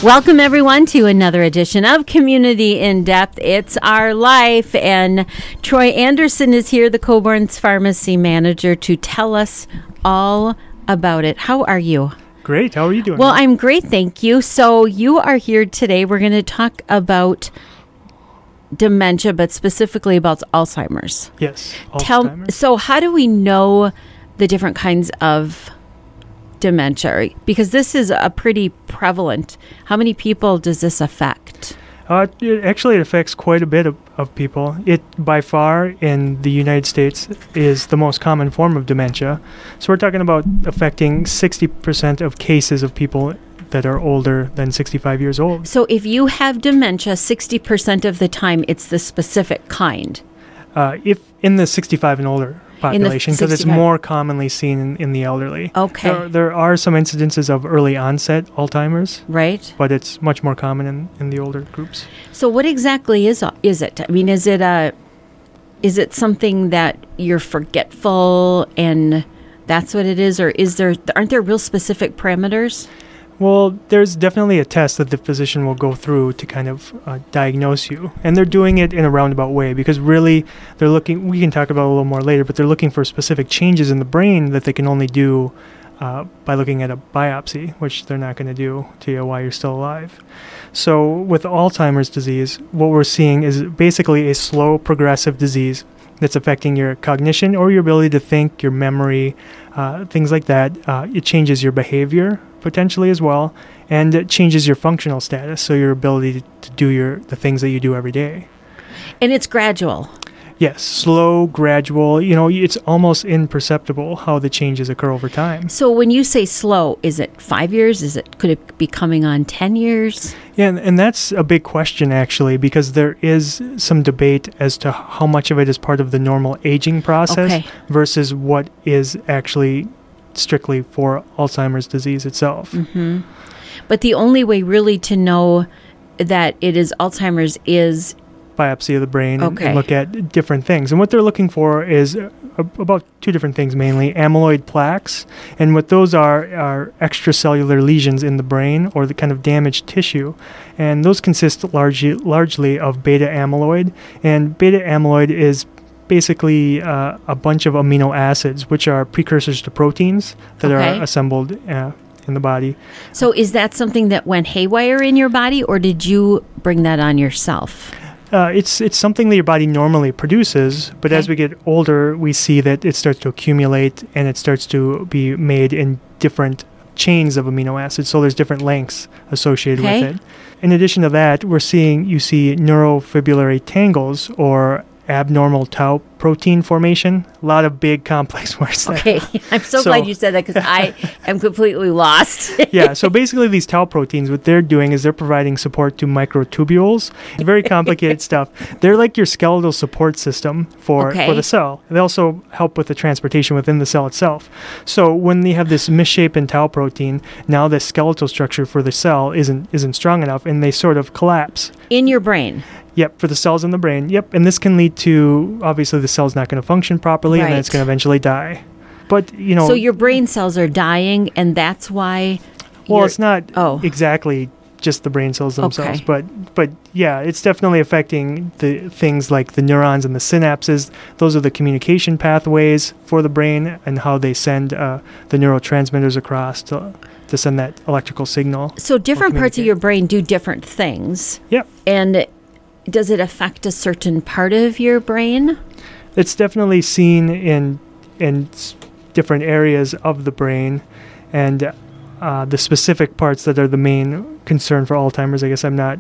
Welcome, everyone, to another edition of Community in Depth. It's our life, and Troy Anderson is here, the Coborn's Pharmacy Manager, to tell us all about it. How are you? Great. How are you doing? Well, I'm great, thank you. So you are here today. We're going to talk about dementia, but specifically about Alzheimer's. Yes. Alzheimer's. So how do we know the different kinds of dementia? Because this is a pretty prevalent. How many people does this affect? It affects quite a bit of people. It, by far, in the United States, is the most common form of dementia. So we're talking about affecting 60% of cases of people that are older than 65 years old. So if you have dementia, 60% of the time, it's the specific kind. If in the 65 and older population, because it's more commonly seen in the elderly. Okay. There are some incidences of early onset Alzheimer's. Right. But it's much more common in the older groups. So what exactly is it? I mean, is it something that you're forgetful and that's what it is, or aren't there real specific parameters? Well, there's definitely a test that the physician will go through to kind of diagnose you. And they're doing it in a roundabout way because really they're looking, we can talk about it a little more later, but they're looking for specific changes in the brain that they can only do by looking at a biopsy, which they're not going to do to you while you're still alive. So with Alzheimer's disease, what we're seeing is basically a slow progressive disease that's affecting your cognition or your ability to think, your memory, things like that. It changes your behavior potentially as well, and it changes your functional status, so your ability to do the things that you do every day. And it's gradual. Yes, slow, gradual. It's almost imperceptible how the changes occur over time. So when you say slow, is it 5 years? Could it be coming on 10 years? Yeah, and that's a big question, actually, because there is some debate as to how much of it is part of the normal aging process versus what is actually strictly for Alzheimer's disease itself. Mm-hmm. But the only way really to know that it is Alzheimer's is biopsy of the brain and look at different things. And what they're looking for is about two different things mainly: amyloid plaques, and what those are extracellular lesions in the brain or the kind of damaged tissue. And those consist largely of beta amyloid. And beta amyloid is basically a bunch of amino acids, which are precursors to proteins that are assembled in the body. So is that something that went haywire in your body, or did you bring that on yourself? It's something that your body normally produces, but as we get older, we see that it starts to accumulate and it starts to be made in different chains of amino acids, so there's different lengths associated with it. In addition to that, you see neurofibrillary tangles or abnormal tau protein formation. A lot of big complex words there. Okay, I'm so glad you said that because I am completely lost. Yeah, so basically these tau proteins, what they're doing is they're providing support to microtubules. Very complicated stuff. They're like your skeletal support system for the cell. They also help with the transportation within the cell itself. So when you have this misshapen tau protein, now the skeletal structure for the cell isn't strong enough and they sort of collapse. In your brain? Yep, for the cells in the brain. Yep, and this can lead to, obviously, the cell's not going to function properly, and then it's going to eventually die. But, So your brain cells are dying, and that's why... Well, it's not exactly just the brain cells themselves, but yeah, it's definitely affecting the things like the neurons and the synapses. Those are the communication pathways for the brain and how they send the neurotransmitters across to send that electrical signal. So different parts of your brain do different things. Yep. And does it affect a certain part of your brain? It's definitely seen in different areas of the brain, and the specific parts that are the main concern for Alzheimer's, I guess I'm not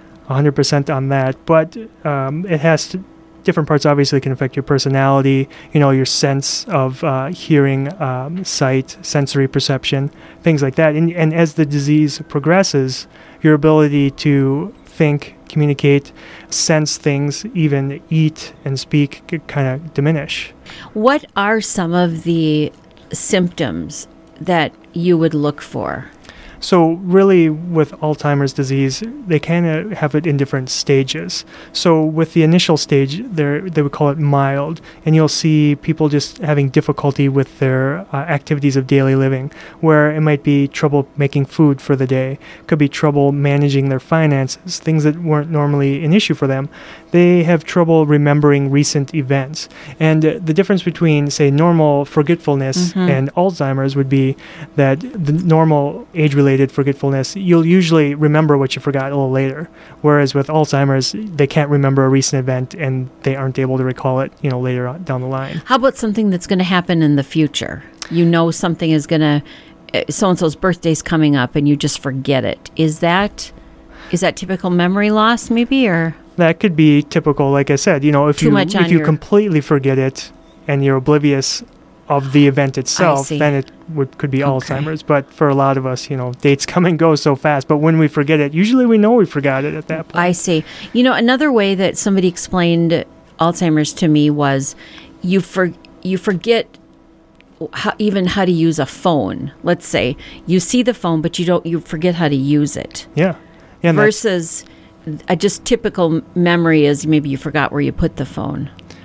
100% on that, but it has different parts obviously can affect your personality, your sense of hearing, sight, sensory perception, things like that. And as the disease progresses, your ability to think, communicate, sense things, even eat and speak could kind of diminish. What are some of the symptoms that you would look for? So really with Alzheimer's disease, they kind of have it in different stages. So with the initial stage, they would call it mild, and you'll see people just having difficulty with their activities of daily living, where it might be trouble making food for the day, could be trouble managing their finances, things that weren't normally an issue for them. They have trouble remembering recent events. And the difference between, say, normal forgetfulness and Alzheimer's would be that the normal age-related forgetfulness, you'll usually remember what you forgot a little later. Whereas with Alzheimer's, they can't remember a recent event and they aren't able to recall it, later on down the line. How about something that's going to happen in the future? Something is going to, so-and-so's birthday's coming up and you just forget it. Is that typical memory loss maybe, or? That could be typical, like I said, if you completely forget it and you're oblivious of the event itself, then it could be Alzheimer's. But for a lot of us, dates come and go so fast. But when we forget it, usually we know we forgot it at that point. I see. Another way that somebody explained Alzheimer's to me was you forget how to use a phone. Let's say you see the phone, but you forget how to use it. Yeah. Versus a just typical memory is maybe you forgot where you put the phone.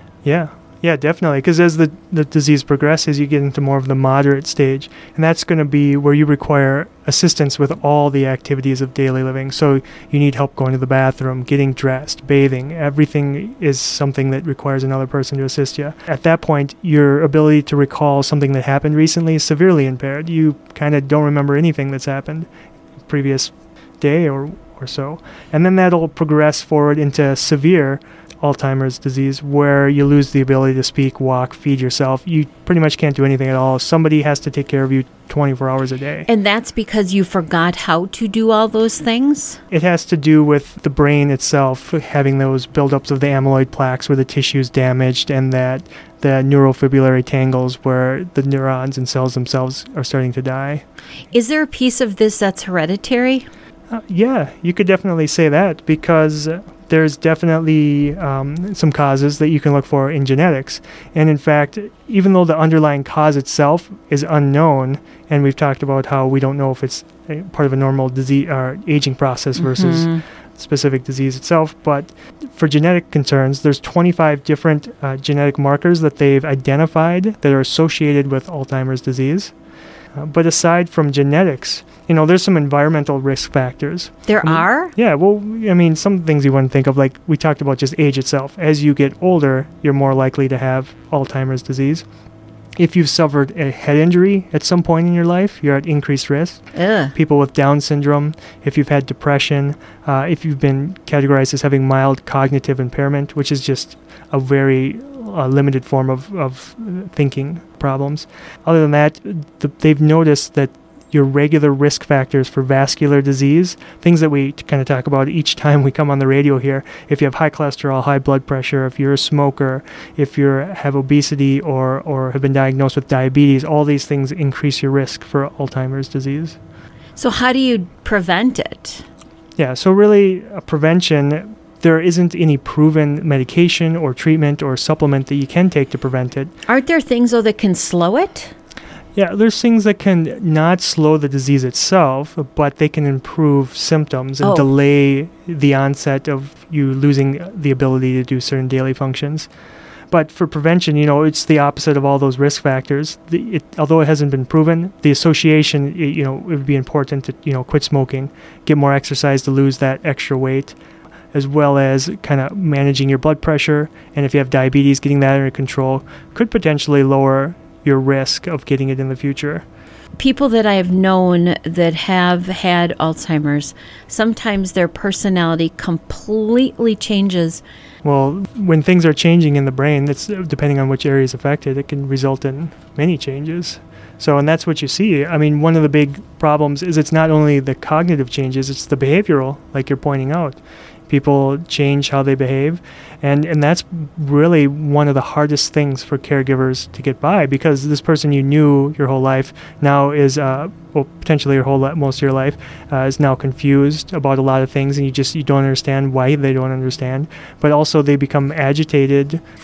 Yeah, definitely. Because as the disease progresses, you get into more of the moderate stage. And that's going to be where you require assistance with all the activities of daily living. So you need help going to the bathroom, getting dressed, bathing. Everything is something that requires another person to assist you. At that point, your ability to recall something that happened recently is severely impaired. You kind of don't remember anything that's happened previous day or so. And then that'll progress forward into severe Alzheimer's disease, where you lose the ability to speak, walk, feed yourself. You pretty much can't do anything at all. Somebody has to take care of you 24 hours a day. And that's because you forgot how to do all those things? It has to do with the brain itself having those buildups of the amyloid plaques where the tissue's damaged, and that the neurofibrillary tangles where the neurons and cells themselves are starting to die. Is there a piece of this that's hereditary? Yeah, you could definitely say that, because there's definitely some causes that you can look for in genetics. And in fact, even though the underlying cause itself is unknown, and we've talked about how we don't know if it's part of a normal disease or aging process versus specific disease itself, but for genetic concerns, there's 25 different genetic markers that they've identified that are associated with Alzheimer's disease. But aside from genetics, there's some environmental risk factors. There are? Yeah, well, some things you wouldn't think of, like we talked about just age itself. As you get older, you're more likely to have Alzheimer's disease. If you've suffered a head injury at some point in your life, you're at increased risk. People with Down syndrome, if you've had depression, if you've been categorized as having mild cognitive impairment, which is just a very limited form of thinking problems. Other than that, they've noticed that your regular risk factors for vascular disease, things that we kind of talk about each time we come on the radio here. If you have high cholesterol, high blood pressure, if you're a smoker, if you have obesity or have been diagnosed with diabetes, all these things increase your risk for Alzheimer's disease. So how do you prevent it? Yeah, so really prevention, there isn't any proven medication or treatment or supplement that you can take to prevent it. Aren't there things, though, that can slow it? Yeah, there's things that can not slow the disease itself, but they can improve symptoms and delay the onset of you losing the ability to do certain daily functions. But for prevention, it's the opposite of all those risk factors. Although it hasn't been proven, the association, it would be important to, quit smoking, get more exercise to lose that extra weight, as well as kind of managing your blood pressure. And if you have diabetes, getting that under control could potentially lower your risk of getting it in the future. People that I have known that have had Alzheimer's, sometimes their personality completely changes. Well, when things are changing in the brain, that's depending on which area is affected, it can result in many changes. So, and that's what you see. One of the big problems is it's not only the cognitive changes, it's the behavioral, like you're pointing out. People change how they behave, and that's really one of the hardest things for caregivers to get by, because this person you knew your whole life now is, potentially most of your life, is now confused about a lot of things, and you don't understand why they don't understand. But also they become agitated for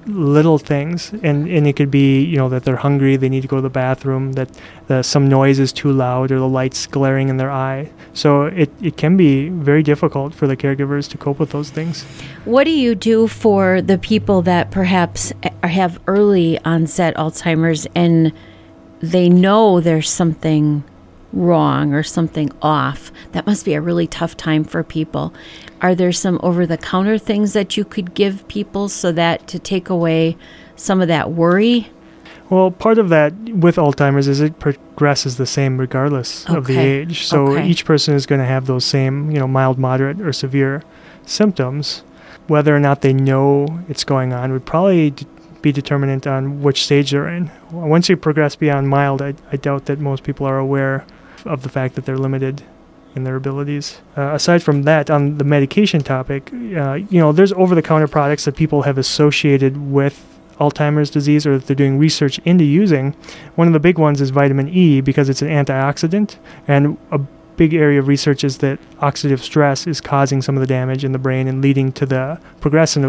little things, and it could be, that they're hungry, they need to go to the bathroom, that some noise is too loud, or the light's glaring in their eye. So it can be very difficult for the caregivers to cope with those things. What do you do for the people that perhaps have early onset Alzheimer's and they know there's something wrong or something off? That must be a really tough time for people. Are there some over-the-counter things that you could give people so that to take away some of that worry? Well, part of that with Alzheimer's is it progresses the same regardless of the age. So each person is going to have those same, mild, moderate, or severe symptoms. Whether or not they know it's going on would probably be determinant on which stage they're in. Once you progress beyond mild, I doubt that most people are aware of the fact that they're limited in their abilities. Aside from that, on the medication topic, there's over-the-counter products that people have associated with Alzheimer's disease or that they're doing research into using. One of the big ones is vitamin E because it's an antioxidant, and a big area of research is that oxidative stress is causing some of the damage in the brain and leading to the progression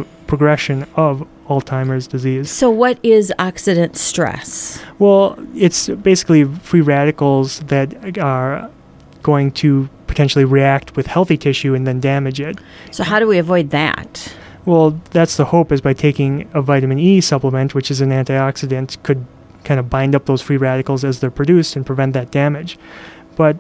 of Alzheimer's disease. So what is oxidant stress? Well, it's basically free radicals that are going to potentially react with healthy tissue and then damage it. So how do we avoid that? Well, that's the hope, is by taking a vitamin E supplement, which is an antioxidant, could kind of bind up those free radicals as they're produced and prevent that damage. But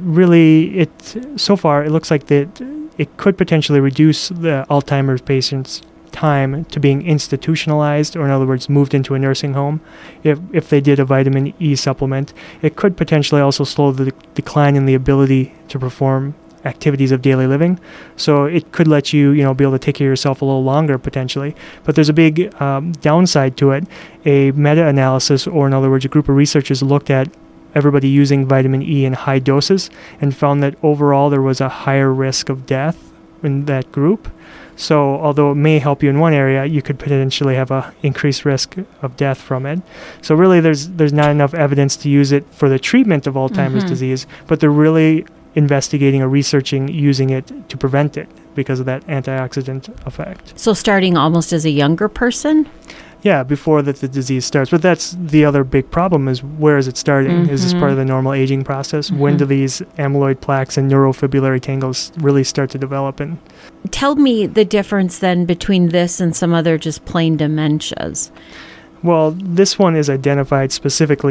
really, so far, it looks like that it could potentially reduce the Alzheimer's patient's time to being institutionalized, or in other words, moved into a nursing home. If they did a vitamin E supplement, it could potentially also slow the decline in the ability to perform activities of daily living. So it could let you, be able to take care of yourself a little longer potentially. But there's a big downside to it. A meta-analysis, or in other words, a group of researchers looked at everybody using vitamin E in high doses and found that overall there was a higher risk of death in that group. So although it may help you in one area, you could potentially have a increased risk of death from it. So really there's not enough evidence to use it for the treatment of Alzheimer's disease, but they're really investigating or researching using it to prevent it because of that antioxidant effect. So starting almost as a younger person? Yeah, before that the disease starts. But that's the other big problem, is where is it starting? Is this part of the normal aging process? When do these amyloid plaques and neurofibrillary tangles really start to develop? And tell me the difference then between this and some other just plain dementias. Well, this one is identified specifically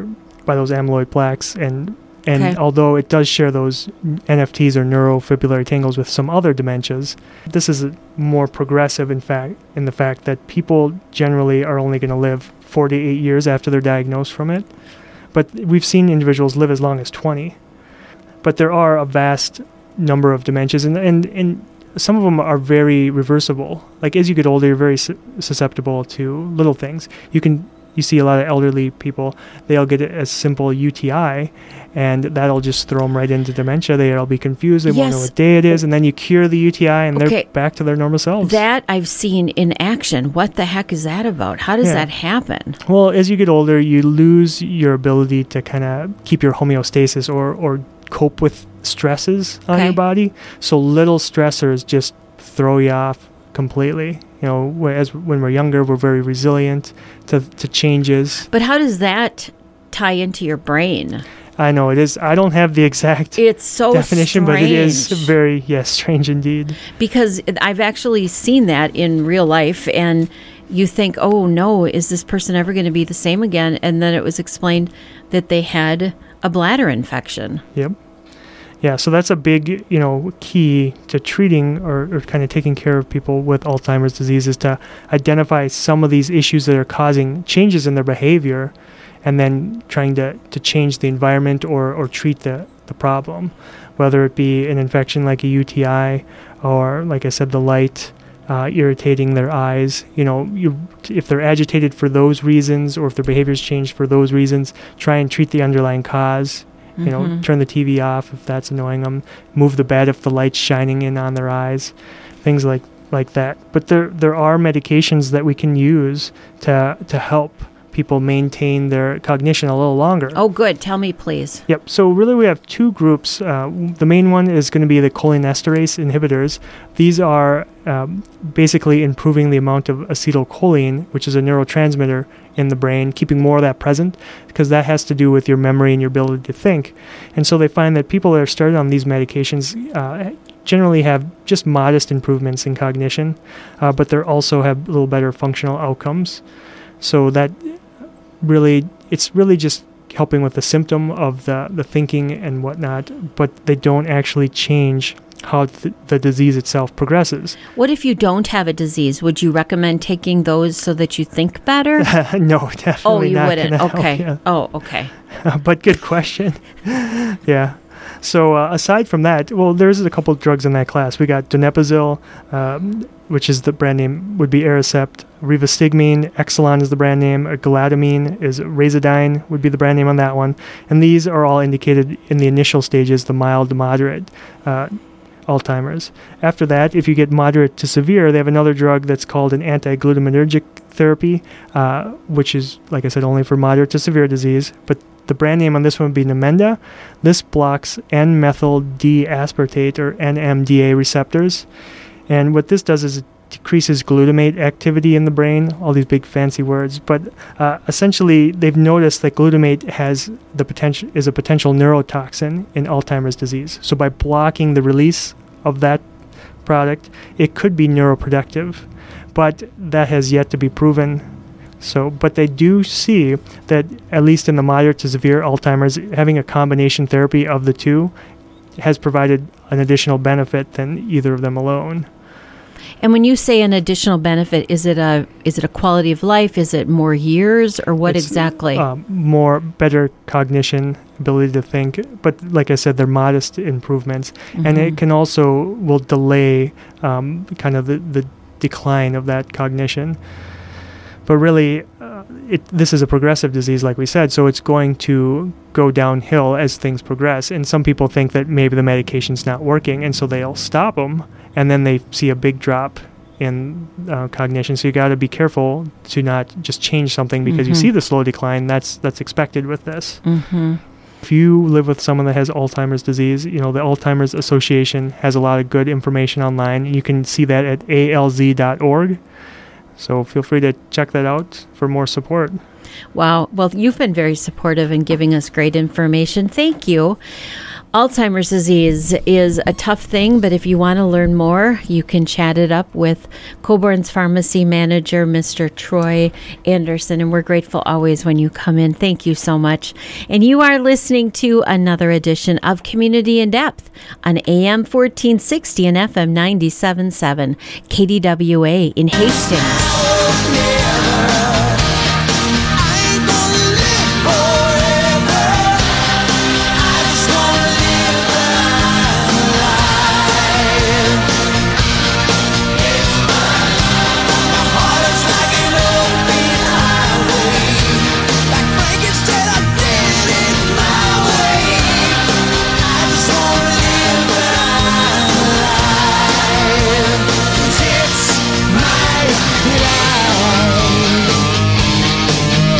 by those amyloid plaques, and although it does share those NFTs or neurofibrillary tangles with some other dementias, this is more progressive in the fact that people generally are only going to live 4 to 8 years after they're diagnosed from it. But we've seen individuals live as long as 20. But there are a vast number of dementias, and some of them are very reversible. Like as you get older, you're very susceptible to little things. You see a lot of elderly people, they'll get a simple UTI, and that'll just throw them right into dementia. They'll be confused. They won't know what day it is. And then you cure the UTI, and they're back to their normal selves. That I've seen in action. What the heck is that about? How does that happen? Well, as you get older, you lose your ability to kind of keep your homeostasis or cope with stresses on your body. So little stressors just throw you off completely. Whereas when we're younger, we're very resilient to changes. But how does that tie into your brain? I know it is. I don't have the exact definition, but it is very, strange indeed. Because I've actually seen that in real life, and you think, oh no, is this person ever going to be the same again? And then it was explained that they had a bladder infection. Yep. Yeah, so that's a big, key to treating or kind of taking care of people with Alzheimer's disease, is to identify some of these issues that are causing changes in their behavior, and then trying to change the environment or treat the problem, whether it be an infection like a UTI or, like I said, the light irritating their eyes. If they're agitated for those reasons, or if their behavior's changed for those reasons, try and treat the underlying cause. Turn the TV off if that's annoying them. Move the bed if the light's shining in on their eyes. Things like that. But there are medications that we can use to help people maintain their cognition a little longer. Oh, good. Tell me, please. Yep. So really we have two groups. The main one is going to be the cholinesterase inhibitors. These are basically improving the amount of acetylcholine, which is a neurotransmitter in the brain, keeping more of that present, because that has to do with your memory and your ability to think. And so they find that people that are started on these medications generally have just modest improvements in cognition, but they also have a little better functional outcomes. So that it's really just helping with the symptom of the thinking and whatnot, but they don't actually change how the disease itself progresses. What if you don't have a disease? Would you recommend taking those so that you think better? No, definitely Oh, you not wouldn't. gonna help, Okay. yeah. Oh, okay. But good question. Yeah. So aside from that, well, there's a couple of drugs in that class. We got donepezil, which is the brand name, would be Aricept. Rivastigmine, Exelon is the brand name. Galantamine is Razidine, would be the brand name on that one. And these are all indicated in the initial stages, the mild to moderate Alzheimer's. After that, if you get moderate to severe, they have another drug that's called an anti-glutamatergic therapy, which is, like I said, only for moderate to severe disease. But the brand name on this one would be Namenda. This blocks N-methyl D-aspartate, or NMDA receptors. And what this does is it decreases glutamate activity in the brain, all these big fancy words. But essentially, they've noticed that glutamate is a potential neurotoxin in Alzheimer's disease. So by blocking the release of that product, it could be neuroproductive. But that has yet to be proven. But they do see that, at least in the moderate to severe Alzheimer's, having a combination therapy of the two has provided an additional benefit than either of them alone. And when you say an additional benefit, is it a quality of life? Is it more years, or what exactly? Better cognition, ability to think. But like I said, they're modest improvements, and it can will delay kind of the decline of that cognition. But really, this is a progressive disease, like we said, so it's going to go downhill as things progress. And some people think that maybe the medication's not working, and so they'll stop them, and then they see a big drop in cognition. So you got to be careful to not just change something because you see the slow decline. That's expected with this. If you live with someone that has Alzheimer's disease, the Alzheimer's Association has a lot of good information online. You can see that at alz.org. So feel free to check that out for more support. Wow. Well, you've been very supportive in giving us great information. Thank you. Alzheimer's disease is a tough thing, but if you want to learn more, you can chat it up with Coborn's pharmacy manager, Mr. Troy Anderson, and we're grateful always when you come in. Thank you so much. And you are listening to another edition of Community in Depth on AM 1460 and FM 97.7 KDWA in Hastings.